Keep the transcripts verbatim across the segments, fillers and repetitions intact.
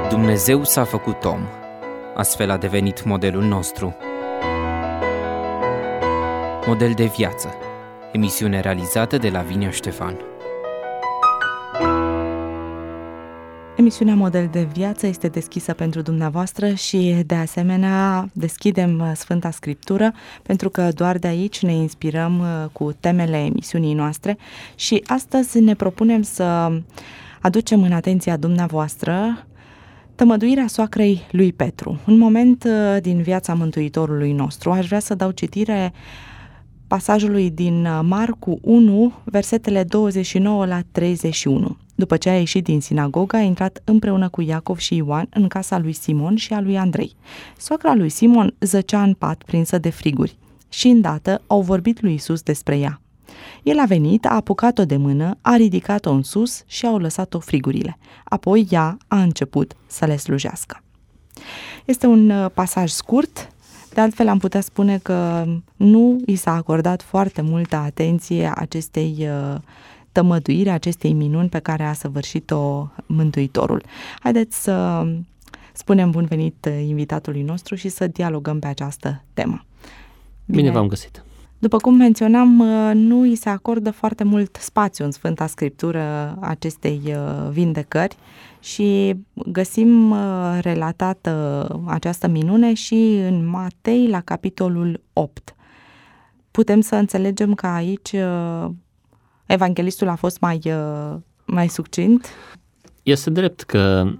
Dumnezeu s-a făcut om, astfel a devenit modelul nostru. Model de viață, emisiune realizată de Lavinia Ștefan. Emisiunea Model de Viață este deschisă pentru dumneavoastră și, de asemenea, deschidem Sfânta Scriptură, pentru că doar de aici ne inspirăm cu temele emisiunii noastre și astăzi ne propunem să aducem în atenția dumneavoastră tămăduirea soacrei lui Petru. Un moment din viața Mântuitorului nostru. Aș vrea să dau citire pasajului din Marcu unu, versetele douăzeci și nouă la treizeci și unu. După ce a ieșit din sinagogă, a intrat împreună cu Iacov și Ioan în casa lui Simon și a lui Andrei. Soacra lui Simon zăcea în pat prinsă de friguri și îndată au vorbit lui Iisus despre ea. El a venit, a apucat-o de mână, a ridicat-o în sus și au lăsat-o frigurile. Apoi ea a început să le slujească. Este un pasaj scurt, de altfel am putea spune că nu i s-a acordat foarte multă atenție acestei tămăduiri, acestei minuni pe care a săvârșit-o Mântuitorul. Haideți să spunem bun venit invitatului nostru și să dialogăm pe această temă. Bine, Bine v-am găsit! După cum menționam, nu îi se acordă foarte mult spațiu în Sfânta Scriptură acestei vindecări și găsim relatată această minune și în Matei la capitolul opt. Putem să înțelegem că aici evanghelistul a fost mai, mai succint? Este drept că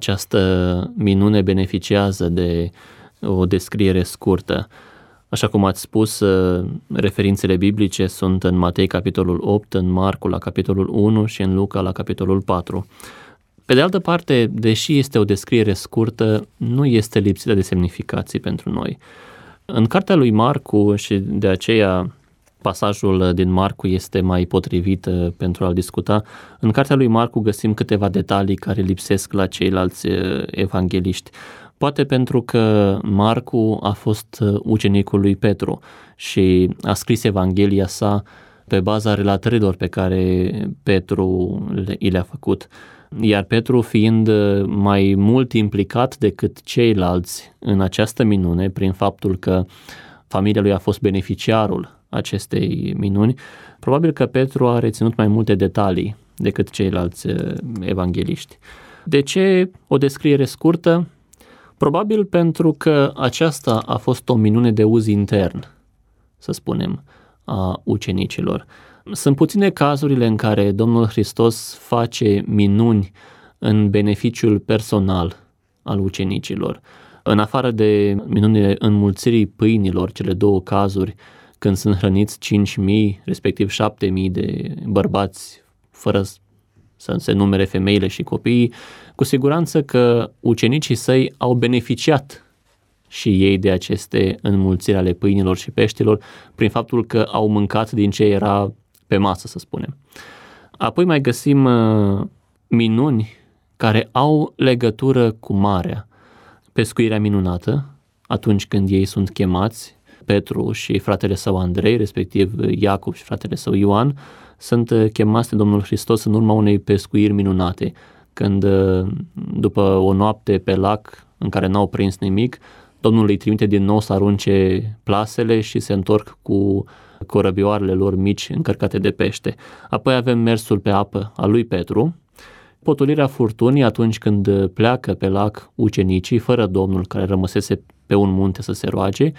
această minune beneficiază de o descriere scurtă. Așa cum ați spus, referințele biblice sunt în Matei capitolul opt, în Marcu la capitolul unu și în Luca la capitolul patru. Pe de altă parte, deși este o descriere scurtă, nu este lipsită de semnificații pentru noi. În cartea lui Marcu, și de aceea pasajul din Marcu este mai potrivit pentru a-l discuta, în cartea lui Marcu găsim câteva detalii care lipsesc la ceilalți evangeliști. Poate pentru că Marcu a fost ucenicul lui Petru și a scris Evanghelia sa pe baza relatărilor pe care Petru i le-a făcut. Iar Petru, fiind mai mult implicat decât ceilalți în această minune, prin faptul că familia lui a fost beneficiarul acestei minuni, probabil că Petru a reținut mai multe detalii decât ceilalți evangeliști. De ce o descriere scurtă? Probabil pentru că aceasta a fost o minune de uz intern, să spunem, a ucenicilor. Sunt puține cazurile în care Domnul Hristos face minuni în beneficiul personal al ucenicilor. În afară de minunile înmulțirii pâinilor, cele două cazuri, când sunt hrăniți cinci mii, respectiv șapte mii de bărbați, fără să se numere femeile și copiii, cu siguranță că ucenicii săi au beneficiat și ei de aceste înmulțiri ale pâinilor și peștilor prin faptul că au mâncat din ce era pe masă, să spunem. Apoi mai găsim uh, minuni care au legătură cu marea. Pescuirea minunată, atunci când ei sunt chemați, Petru și fratele său Andrei, respectiv Iacov și fratele său Ioan, sunt chemați de Domnul Hristos în urma unei pescuiri minunate, când după o noapte pe lac în care n-au prins nimic, Domnul îi trimite din nou să arunce plasele și se întorc cu corăbioarele lor mici încărcate de pește. Apoi avem mersul pe apă al lui Petru, potolirea furtunii atunci când pleacă pe lac ucenicii, fără Domnul care rămăsese pe un munte să se roage,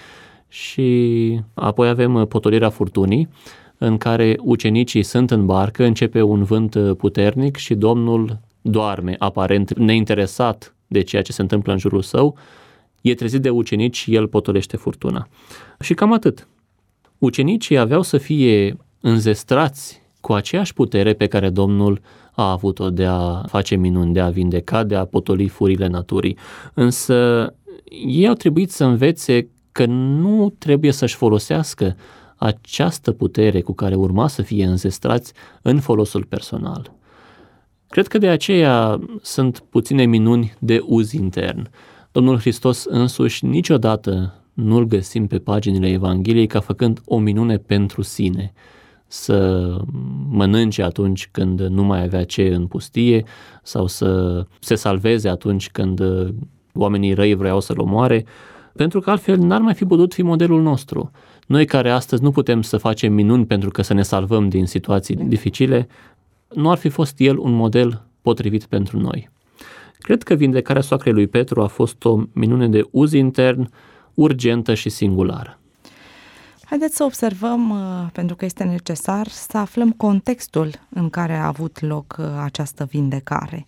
și apoi avem potolirea furtunii, în care ucenicii sunt în barcă, începe un vânt puternic și Domnul doarme, aparent neinteresat de ceea ce se întâmplă în jurul său, e trezit de ucenici și el potolește furtuna. Și cam atât. Ucenicii aveau să fie înzestrați cu aceeași putere pe care Domnul a avut-o de a face minuni, de a vindeca, de a potoli furile naturii. Însă ei au trebuit să învețe că nu trebuie să-și folosească această putere cu care urma să fie înzestrați în folosul personal. Cred că de aceea sunt puține minuni de uz intern. Domnul Hristos însuși niciodată nu-L găsim pe paginile Evangheliei ca făcând o minune pentru sine. să mănânce atunci când nu mai avea ce în pustie sau să se salveze atunci când oamenii răi vreau să-l omoare, pentru că altfel n-ar mai fi putut fi modelul nostru. Noi care astăzi nu putem să facem minuni pentru că să ne salvăm din situații dificile, nu ar fi fost el un model potrivit pentru noi. Cred că vindecarea soacrei lui Petru a fost o minune de uz intern, urgentă și singulară. Haideți să observăm, pentru că este necesar, să aflăm contextul în care a avut loc această vindecare.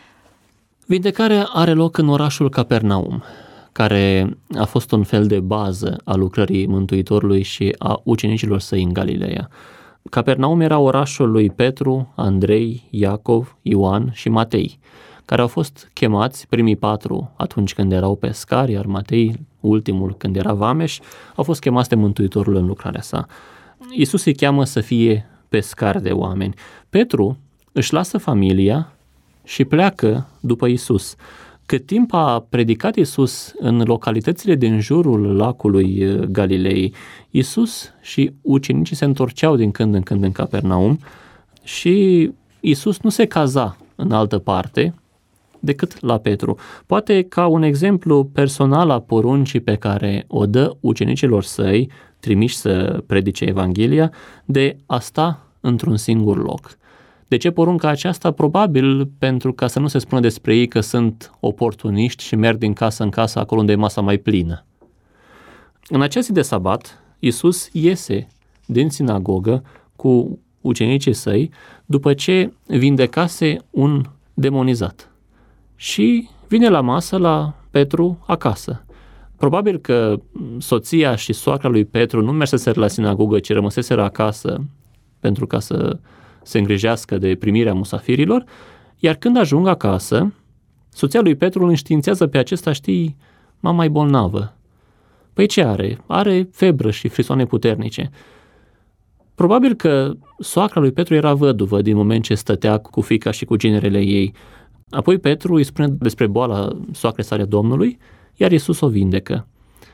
Vindecarea are loc în orașul Capernaum, care a fost un fel de bază a lucrării Mântuitorului și a ucenicilor săi în Galileea. Capernaum era orașul lui Petru, Andrei, Iacov, Ioan și Matei, care au fost chemați, primii patru atunci când erau pescari, iar Matei, ultimul când era vameș, au fost chemați de Mântuitorul în lucrarea sa. Iisus îi cheamă să fie pescari de oameni. Petru își lasă familia și pleacă după Iisus. Cât timp a predicat Iisus în localitățile din jurul lacului Galilei, Iisus și ucenicii se întorceau din când în când în Capernaum și Iisus nu se caza în altă parte decât la Petru. Poate ca un exemplu personal a poruncii pe care o dă ucenicilor săi, trimiși să predice Evanghelia, de a sta într-un singur loc. De ce porunca aceasta? Probabil pentru ca să nu se spună despre ei că sunt oportuniști și merg din casă în casă acolo unde e masa mai plină. În acea zi de sabat, Iisus iese din sinagogă cu ucenicii săi după ce vindecase un demonizat și vine la masă la Petru acasă. Probabil că soția și soacra lui Petru nu merseseră la sinagogă, ci rămăseseră acasă pentru ca să se îngrijească de primirea musafirilor, iar când ajung acasă, soția lui Petru îl înștiințează pe acesta, știi, mama e bolnavă. Păi ce are? Are febră și frisoane puternice. Probabil că soacra lui Petru era văduvă din moment ce stătea cu fiica și cu ginerele ei. Apoi Petru îi spune despre boala soacrei sale Domnului, iar Iisus o vindecă.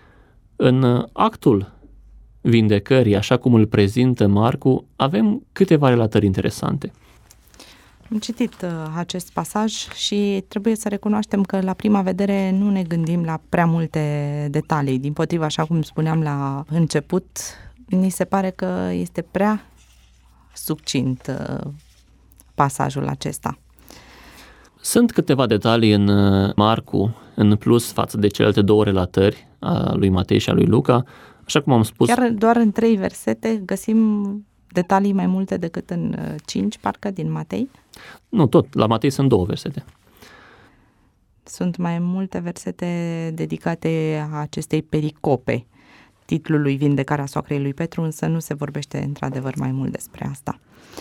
În actul vindecării, așa cum îl prezintă Marcu, avem câteva relatări interesante. Am citit uh, acest pasaj și trebuie să recunoaștem că la prima vedere nu ne gândim la prea multe detalii. Dimpotrivă, așa cum spuneam la început, ni se pare că este prea succint uh, pasajul acesta. Sunt câteva detalii în Marcu, în plus față de celelalte două relatări, a lui Matei și a lui Luca. Așa cum am spus... Chiar doar în trei versete găsim detalii mai multe decât în cinci, parcă, din Matei? Nu, tot. La Matei sunt două versete. Sunt mai multe versete dedicate acestei pericope, titlului Vindecarea soacrei lui Petru, însă nu se vorbește într-adevăr mai mult despre asta.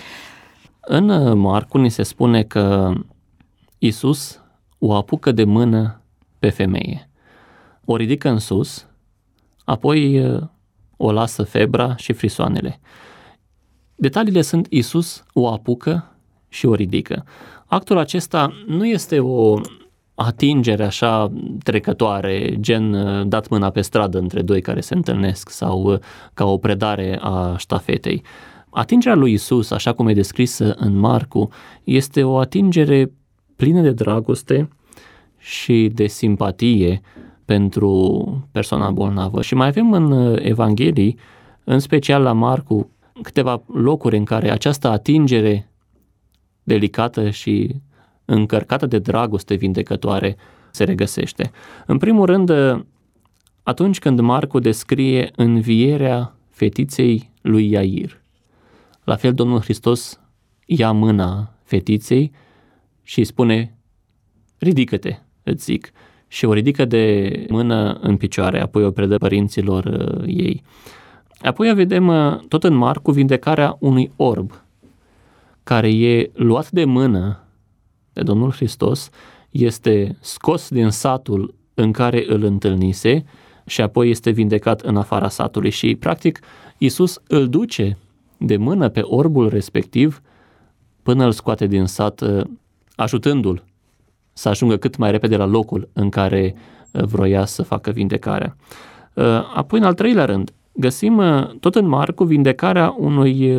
În Marcu ni se spune că Iisus o apucă de mână pe femeie, o ridică în sus, apoi o lasă febra și frisoanele. Detaliile sunt Iisus o apucă și o ridică. Actul acesta nu este o atingere așa trecătoare, gen dat mâna pe stradă între doi care se întâlnesc sau ca o predare a ștafetei. Atingerea lui Iisus, așa cum e descrisă în Marcu, este o atingere plină de dragoste și de simpatie pentru persoana bolnavă. Și mai avem în Evanghelii, în special la Marcu, câteva locuri în care această atingere delicată și încărcată de dragoste vindecătoare se regăsește. În primul rând, atunci când Marcu descrie învierea fetiței lui Iair. La fel, Domnul Hristos ia mâna fetiței și îi spune, ridică-te, îți zic, și o ridică de mână în picioare, apoi o predă părinților uh, ei. Apoi vedem uh, tot în Marcu vindecarea unui orb, care e luat de mână de Domnul Hristos, este scos din satul în care îl întâlnise și apoi este vindecat în afara satului. Și, practic, Iisus îl duce de mână pe orbul respectiv până îl scoate din sat, uh, ajutându-l să ajungă cât mai repede la locul în care vroia să facă vindecarea. Apoi, în al treilea rând, găsim tot în Marcu vindecarea unui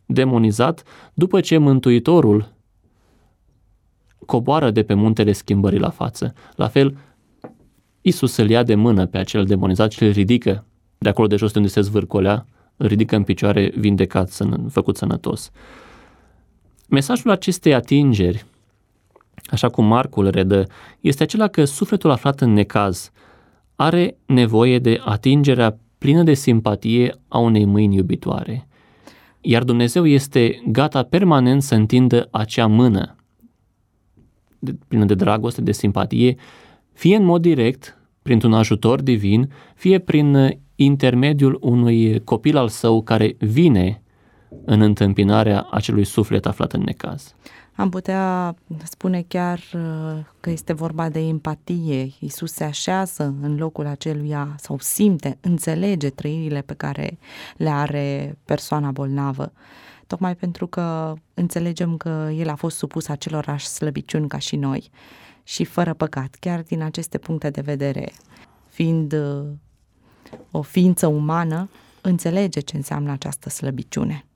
demonizat după ce Mântuitorul coboară de pe muntele schimbării la față. La fel, Iisus îl ia de mână pe acel demonizat și îl ridică de acolo de jos de unde se zvârcolea, îl ridică în picioare, vindecat, săn- făcut sănătos. Mesajul acestei atingeri, așa cum Marcu îl redă, este acela că sufletul aflat în necaz are nevoie de atingerea plină de simpatie a unei mâini iubitoare. Iar Dumnezeu este gata permanent să întindă acea mână de, plină de dragoste, de simpatie, fie în mod direct, printr-un ajutor divin, fie prin intermediul unui copil al său care vine în întâmpinarea acelui suflet aflat în necaz. Am putea spune chiar că este vorba de empatie. Iisus se așează în locul aceluia sau simte, înțelege trăirile pe care le are persoana bolnavă. Tocmai pentru că înțelegem că El a fost supus acelorași slăbiciuni ca și noi și fără păcat, chiar din aceste puncte de vedere, fiind o ființă umană, înțelege ce înseamnă această slăbiciune.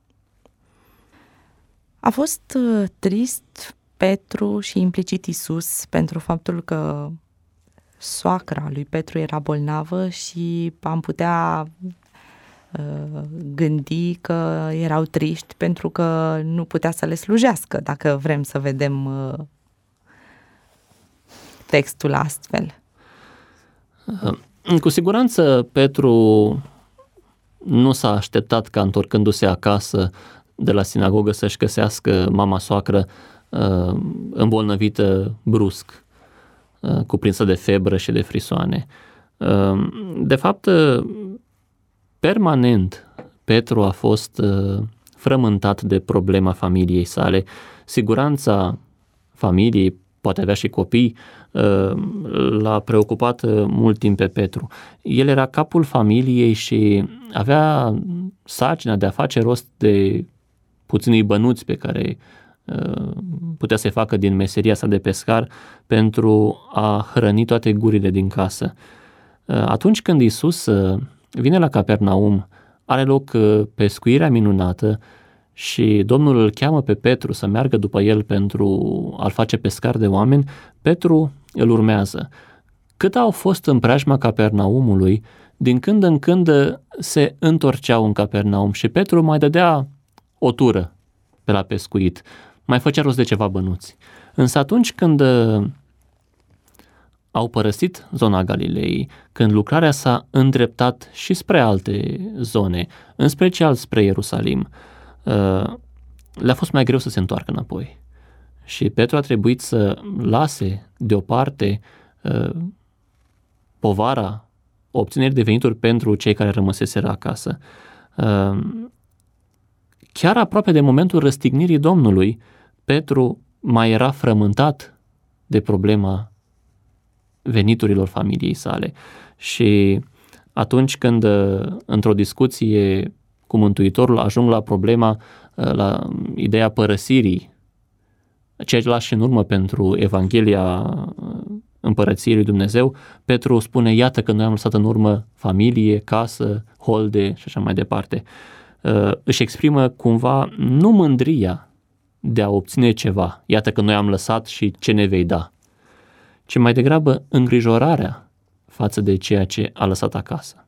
A fost trist Petru și implicit Iisus pentru faptul că soacra lui Petru era bolnavă și am putea uh, gândi că erau triști pentru că nu putea să le slujească, dacă vrem să vedem uh, textul astfel. Cu siguranță Petru nu s-a așteptat ca întorcându-se acasă de la sinagogă să-și găsească mama soacră uh, îmbolnăvită brusc, uh, cuprinsă de febră și de frisoane. Uh, de fapt, uh, permanent Petru a fost uh, frământat de problema familiei sale. Siguranța familiei, poate avea și copii, uh, l-a preocupat uh, mult timp pe Petru. El era capul familiei și avea sarcina de a face rost de puținii bănuți pe care uh, putea să-i facă din meseria sa de pescar pentru a hrăni toate gurile din casă. Uh, atunci când Iisus uh, vine la Capernaum, are loc uh, pescuirea minunată și Domnul îl cheamă pe Petru să meargă după el pentru a-l face pescar de oameni, Petru îl urmează. Cât au fost în preajma Capernaumului, din când în când se întorceau în Capernaum și Petru mai dădea o tură pe la pescuit, mai făcea rost de ceva bănuți. Însă atunci când au părăsit zona Galilei, când lucrarea s-a îndreptat și spre alte zone, în special spre Ierusalim, le-a fost mai greu să se întoarcă înapoi. Și Petru a trebuit să lase deoparte povara obținerii de venituri pentru cei care rămăseseră acasă. Chiar aproape de momentul răstignirii Domnului, Petru mai era frământat de problema veniturilor familiei sale. Și atunci când, într-o discuție cu Mântuitorul, ajung la problema, la ideea părăsirii, ceea ce lași în urmă pentru Evanghelia Împărăției lui Dumnezeu, Petru spune, iată că noi am lăsat în urmă familie, casă, holde și așa mai departe. Își exprimă cumva nu mândria de a obține ceva, iată că noi am lăsat și ce ne vei da, ci mai degrabă îngrijorarea față de ceea ce a lăsat acasă.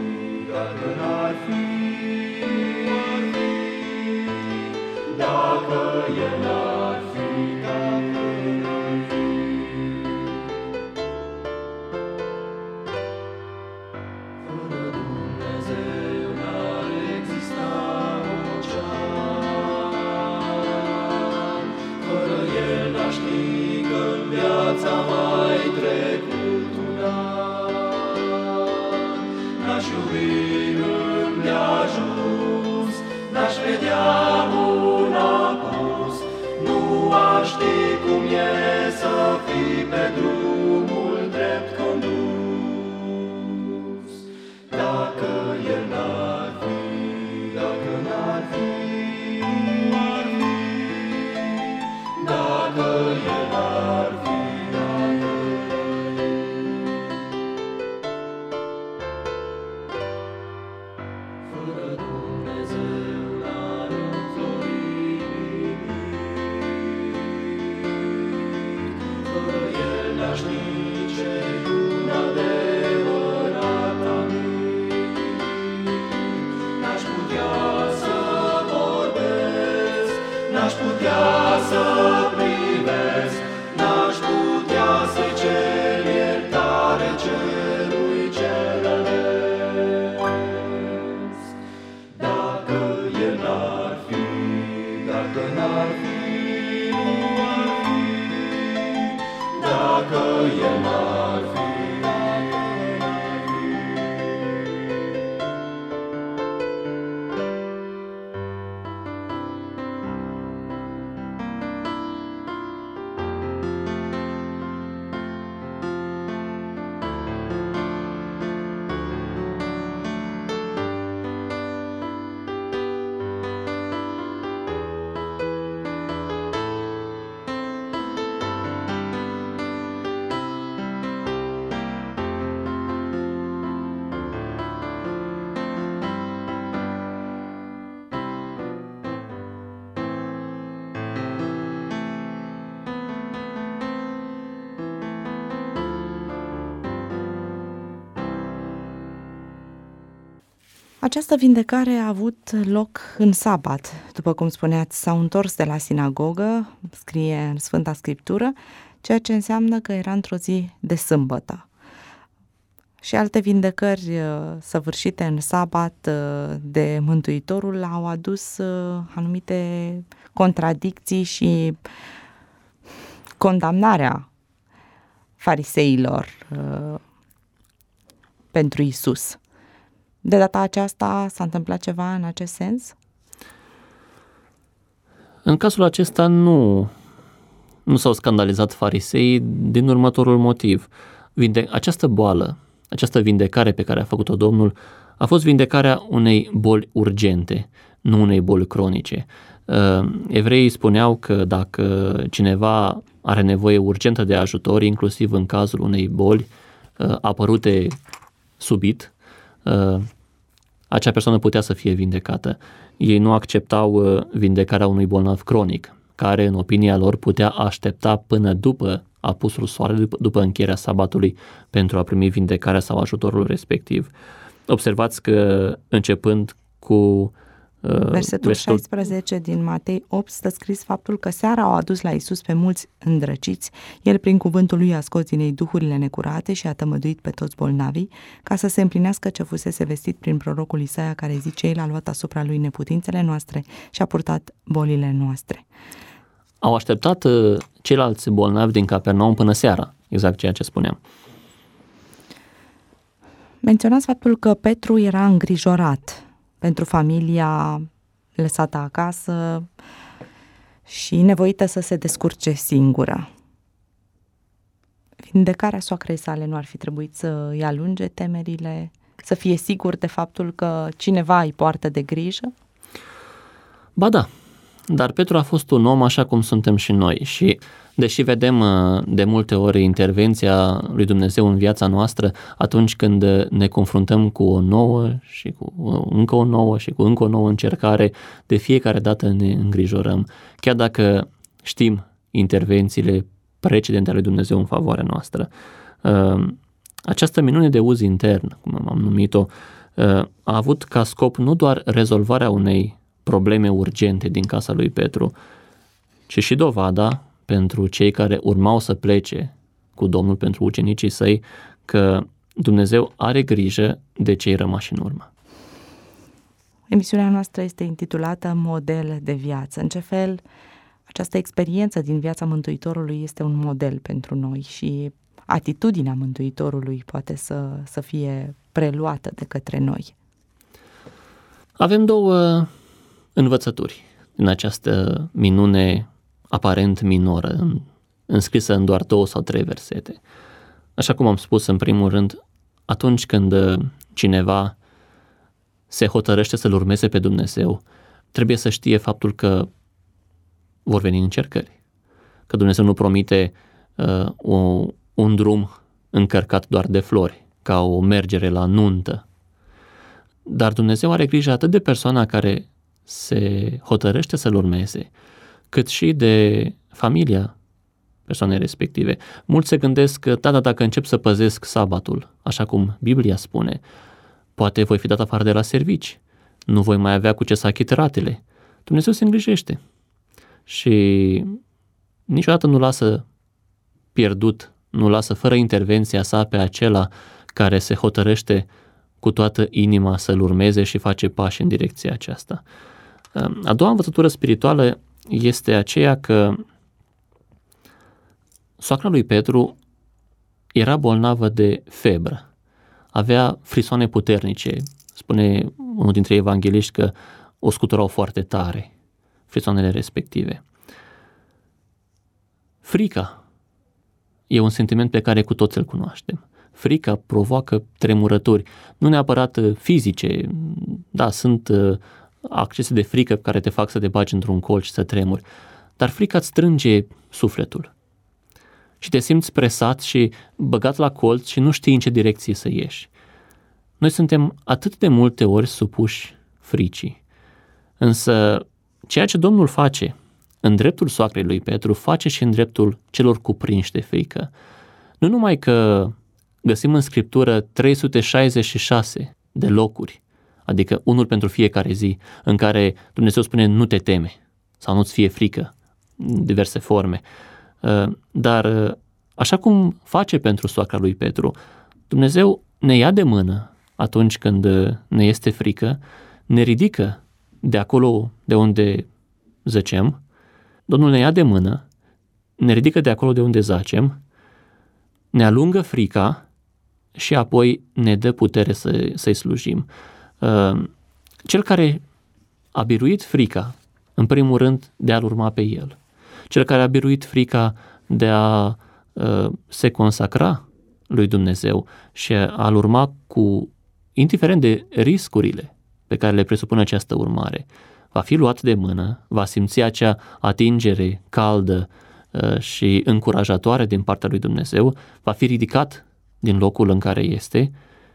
Dacă fi îndeajuns, n-aș vedea un apus, nu aș ști cum e să fii pe drumul drept condus. Dacă El n-ar fi, dacă n-ar fi, dacă El n-ar fi, fără Dumnezeu n-ar înflori nimic, fără El n-aș nici un adevărat amic. N-aș putea să vorbesc, n-aș putea să privesc, n-aș putea să-i cer iertare celui ce rănesc. Dacă El n-ar fi, dacă n-ar fi, nu ar fi, dacă El n-ar fi, dacă n-ar fi. Această vindecare a avut loc în sabat. După cum spuneați, s-au întors de la sinagogă, scrie în Sfânta Scriptură, ceea ce înseamnă că era într-o zi de sâmbătă. Și alte vindecări uh, săvârșite în sabat uh, de Mântuitorul au adus uh, anumite contradicții și condamnarea fariseilor uh, pentru Iisus. De data aceasta s-a întâmplat ceva în acest sens? În cazul acesta nu, nu s-au scandalizat fariseii din următorul motiv. Vinde- această boală, această vindecare pe care a făcut-o Domnul a fost vindecarea unei boli urgente, nu unei boli cronice. Evreii spuneau că dacă cineva are nevoie urgentă de ajutor, inclusiv în cazul unei boli apărute subit, acea persoană putea să fie vindecată. Ei nu acceptau vindecarea unui bolnav cronic, care, în opinia lor, putea aștepta până după apusul soarelui, după, după încheierea sabatului, pentru a primi vindecarea sau ajutorul respectiv. Observați că, începând cu Versetul, versetul șaisprezece din Matei opt stă scris faptul că seara au adus la Iisus pe mulți îndrăciți. El prin cuvântul lui a scos din ei duhurile necurate și a tămăduit pe toți bolnavii, ca să se împlinească ce fusese vestit prin prorocul Isaia, care zice: El a luat asupra lui neputințele noastre și a purtat bolile noastre. Au așteptat ceilalți bolnavi din Capernaum până seara, exact ceea ce spuneam. Menționați faptul că Petru era îngrijorat pentru familia lăsată acasă și nevoită să se descurce singură. Vindecarea soacrei sale nu ar fi trebuit să îi alunge temerile, să fie sigur de faptul că cineva îi poartă de grijă? Ba da, dar Petru a fost un om așa cum suntem și noi și deși vedem de multe ori intervenția lui Dumnezeu în viața noastră, atunci când ne confruntăm cu o nouă și cu încă o nouă și cu încă o nouă încercare, de fiecare dată ne îngrijorăm, chiar dacă știm intervențiile precedente ale lui Dumnezeu în favoarea noastră. Această minune de uz intern, cum am numit-o, a avut ca scop nu doar rezolvarea unei probleme urgente din casa lui Petru, ci și dovada pentru cei care urmau să plece cu Domnul, pentru ucenicii săi, că Dumnezeu are grijă de cei rămași în urmă. Emisiunea noastră este intitulată Model de viață. În ce fel această experiență din viața Mântuitorului este un model pentru noi și atitudinea Mântuitorului poate să, să fie preluată de către noi? Avem două învățături în această minune aparent minoră, înscrisă în doar două sau trei versete. Așa cum am spus, în primul rând, atunci când cineva se hotărăște să-L urmeze pe Dumnezeu, trebuie să știe faptul că vor veni încercări, că Dumnezeu nu promite uh, o, un drum încărcat doar de flori, ca o mergere la nuntă. Dar Dumnezeu are grijă atât de persoana care se hotărăște să-L urmeze, cât și de familia persoanei respective. Mulți se gândesc că, da, da, dacă încep să păzesc sabatul, așa cum Biblia spune, poate voi fi dat afară de la servici, nu voi mai avea cu ce să achit ratele. Dumnezeu se îngrijește și niciodată nu lasă pierdut, nu lasă fără intervenția sa pe acela care se hotărăște cu toată inima să-L urmeze și face pași în direcția aceasta. A doua învățătură spirituală este aceea că soacra lui Petru era bolnavă de febră, avea frisoane puternice. Spune unul dintre evangheliști că o scuturau foarte tare frisoanele respective. Frica e un sentiment pe care cu toți îl cunoaștem. Frica provoacă tremurături, nu neapărat fizice, da, sunt accese de frică care te fac să te bagi într-un colț și să tremuri, dar frica îți strânge sufletul și te simți presat și băgat la colț și nu știi în ce direcție să ieși. Noi suntem atât de multe ori supuși fricii, însă ceea ce Domnul face în dreptul soacrei lui Petru, face și în dreptul celor cuprinși de frică. Nu numai că găsim în Scriptură trei sute șaizeci și șase de locuri, adică unul pentru fiecare zi, în care Dumnezeu spune nu te teme sau nu-ți fie frică, în diverse forme. Dar așa cum face pentru soacra lui Petru, Dumnezeu ne ia de mână atunci când ne este frică, ne ridică de acolo de unde zăcem, Domnul ne ia de mână, ne ridică de acolo de unde zacem, ne alungă frica și apoi ne dă putere să, să-i slujim. Cel care a biruit frica, în primul rând, de a-L urma pe El, cel care a biruit frica de a se consacra lui Dumnezeu și a-L urma cu, indiferent de riscurile pe care le presupune această urmare, va fi luat de mână, va simți acea atingere caldă și încurajatoare din partea lui Dumnezeu, va fi ridicat din locul în care este,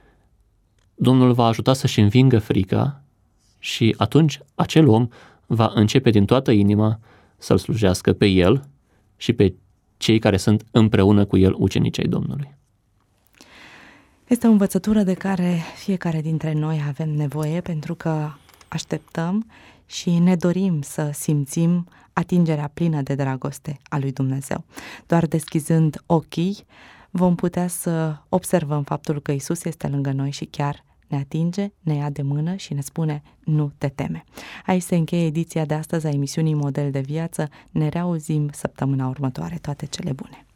Domnul va ajuta să-și învingă frica și atunci acel om va începe din toată inima să-L slujească pe El și pe cei care sunt împreună cu El ucenici ai Domnului. Este o învățătură de care fiecare dintre noi avem nevoie, pentru că așteptăm și ne dorim să simțim atingerea plină de dragoste a lui Dumnezeu. Doar deschizând ochii vom putea să observăm faptul că Iisus este lângă noi și chiar ne atinge, ne ia de mână și ne spune nu te teme. Aici se încheie ediția de astăzi a emisiunii Model de Viață. Ne reauzim săptămâna următoare. Toate cele bune!